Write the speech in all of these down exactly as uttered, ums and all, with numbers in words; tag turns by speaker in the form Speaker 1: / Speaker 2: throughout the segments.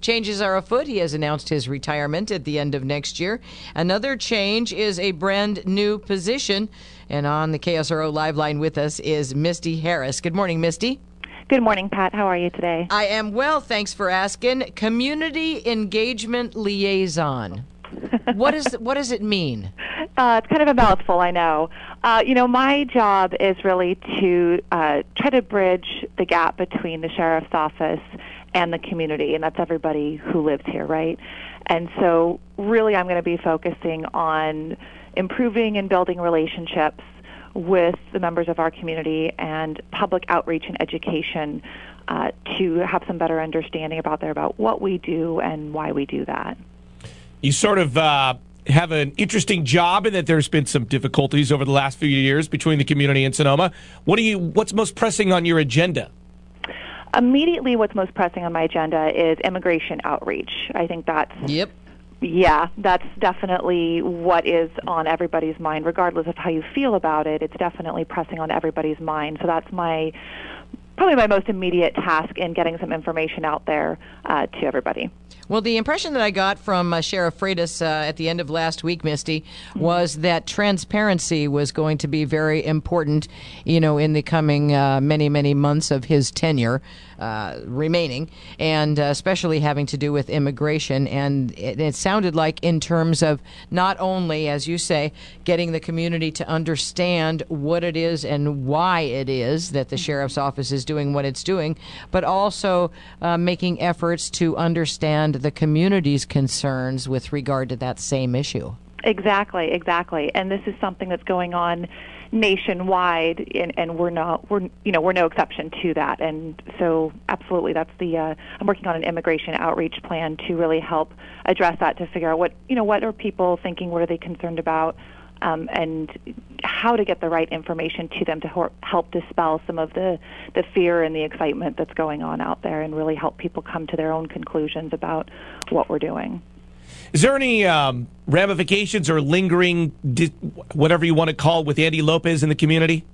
Speaker 1: changes are afoot. He has announced his retirement at the end of next year. Another change is a brand new position. And on the K S R O Live Line with us is Misty Harris. Good morning, Misty.
Speaker 2: Good morning, Pat. How are you today?
Speaker 1: I am well, thanks for asking. Community Engagement Liaison. What is what does it mean?
Speaker 2: Uh, it's kind of a mouthful, I know. Uh, you know, my job is really to uh, try to bridge the gap between the sheriff's office and the community, and that's everybody who lives here, right? And so really I'm going to be focusing on improving and building relationships with the members of our community and public outreach and education uh, to have some better understanding about there about what we do and why we do that.
Speaker 3: You sort of uh, have an interesting job in that there's been some difficulties over the last few years between the community and Sonoma. What do you? What's most pressing on your agenda?
Speaker 2: Immediately, what's most pressing on my agenda is immigration outreach. I think that's
Speaker 1: Yep.
Speaker 2: Yeah, that's definitely what is on everybody's mind, regardless of how you feel about it. It's definitely pressing on everybody's mind. So that's my probably my most immediate task in getting some information out there uh, to everybody.
Speaker 1: Well, the impression that I got from uh, Sheriff Freitas uh, at the end of last week, Misty, was that transparency was going to be very important, you know, in the coming uh, many, many months of his tenure uh, remaining, and uh, especially having to do with immigration. And it, it sounded like in terms of not only, as you say, getting the community to understand what it is and why it is that the sheriff's office is doing what it's doing, but also uh, making efforts to understand the community's concerns with regard to that same issue.
Speaker 2: Exactly, exactly. And this is something that's going on nationwide, and, and we're not, we're you know, we're no exception to that. And so, absolutely, that's the. Uh, I'm working on an immigration outreach plan to really help address that, to figure out what you know, what are people thinking, what are they concerned about, um, and how to get the right information to them to ho- help dispel some of the, the fear and the excitement that's going on out there, and really help people come to their own conclusions about what we're doing.
Speaker 3: Is there any um, ramifications or lingering, di- whatever you want to call it, with Andy Lopez in the community?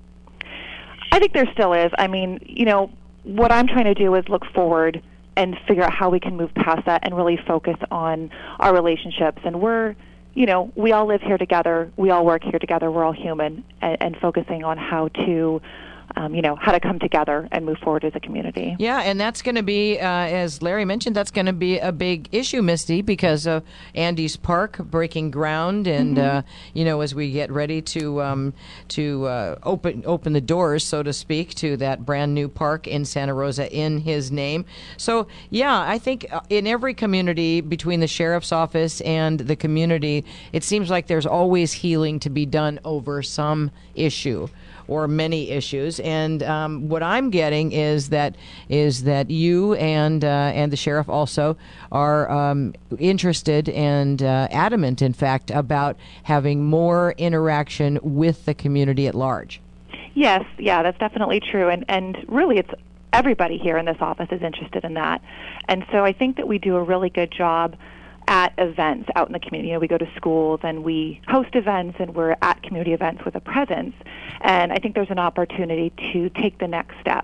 Speaker 2: I think there still is. I mean, you know, what I'm trying to do is look forward and figure out how we can move past that and really focus on our relationships. And we're, you know, we all live here together. We all work here together. We're all human, and, and focusing on how to, um, you know, how to come together and move forward as a community.
Speaker 1: Yeah, and that's going to be, uh, as Larry mentioned, that's going to be a big issue, Misty, because of Andy's Park breaking ground, and mm-hmm. uh, you know, as we get ready to um, to uh, open open the doors, so to speak, to that brand new park in Santa Rosa in his name. So, yeah, I think in every community, between the sheriff's office and the community, it seems like there's always healing to be done over some issue or many issues, and um, what I'm getting is that is that you and uh, and the sheriff also are um, interested and uh, adamant, in fact, about having more interaction with the community at large.
Speaker 2: Yes, yeah, that's definitely true, and and really, it's everybody here in this office is interested in that, and so I think that we do a really good job at events out in the community. You know, we go to schools and we host events, and we're at community events with a presence. And I think there's an opportunity to take the next step,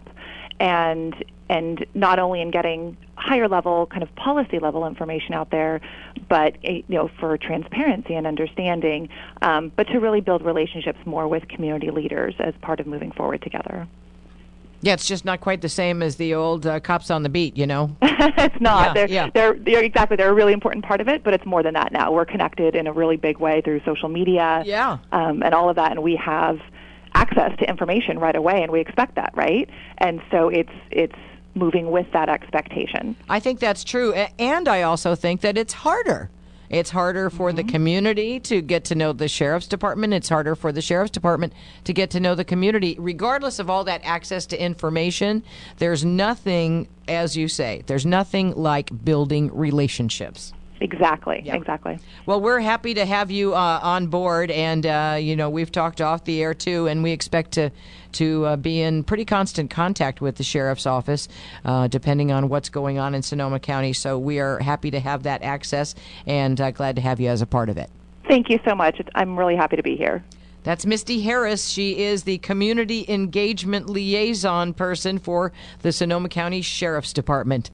Speaker 2: and and not only in getting higher level, kind of policy level information out there, but you know, for transparency and understanding, um, but to really build relationships more with community leaders as part of moving forward together.
Speaker 1: Yeah, it's just not quite the same as the old uh, cops on the beat, you know?
Speaker 2: It's not.
Speaker 1: Yeah,
Speaker 2: they're,
Speaker 1: yeah.
Speaker 2: They're, they're exactly. They're a really important part of it, but it's more than that now. We're connected in a really big way through social media,
Speaker 1: yeah,
Speaker 2: um, and all of that, and we have access to information right away, and we expect that, right? And so it's it's moving with that expectation.
Speaker 1: I think that's true, and I also think that it's harder. It's harder for mm-hmm. the community to get to know the sheriff's department. It's harder for the sheriff's department to get to know the community. Regardless of all that access to information, there's nothing, as you say, there's nothing like building relationships.
Speaker 2: Exactly,
Speaker 1: yeah.
Speaker 2: exactly.
Speaker 1: Well, we're happy to have you uh, on board, and uh, you know, we've talked off the air too, and we expect to to uh, be in pretty constant contact with the sheriff's office, uh, depending on what's going on in Sonoma County. So we are happy to have that access, and uh, glad to have you as a part of it.
Speaker 2: Thank you so much. I'm really happy to be here.
Speaker 1: That's Misty Harris. She is the Community Engagement Liaison person for the Sonoma County Sheriff's Department.